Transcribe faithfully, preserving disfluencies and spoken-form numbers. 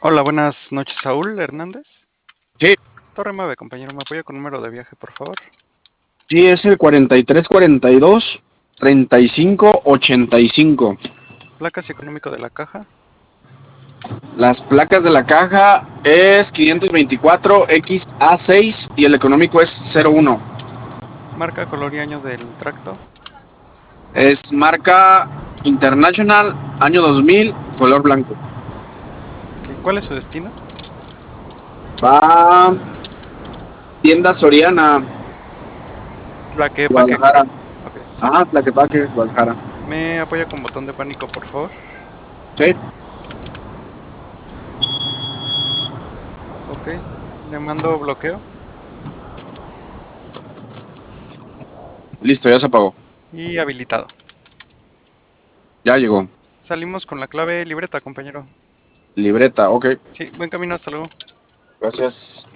Hola, buenas noches, Saúl Hernández. Sí, Torre nueve, compañero, ¿me apoya con número de viaje, por favor? sí, es el cuarenta y tres cuarenta y dos treinta y cinco ochenta y cinco. Placas y económico de la caja. Las placas de la caja es quinientos veinticuatro X A seis y el económico es cero uno. Marca, color y año del tracto. Es marca International, año dos mil, color blanco. Ok, ¿cuál es su destino? Va tienda Soriana, Tlaquepaque, Guadalajara. creo. Ok. Ajá, Tlaquepaque, Guadalajara. ¿Me apoya con botón de pánico, por favor? Sí, Ok. Le mando bloqueo listo, ya se apagó. y habilitado. Ya llegó. Salimos con la clave libreta, compañero. Libreta, ok. Sí, buen camino, hasta luego. Gracias.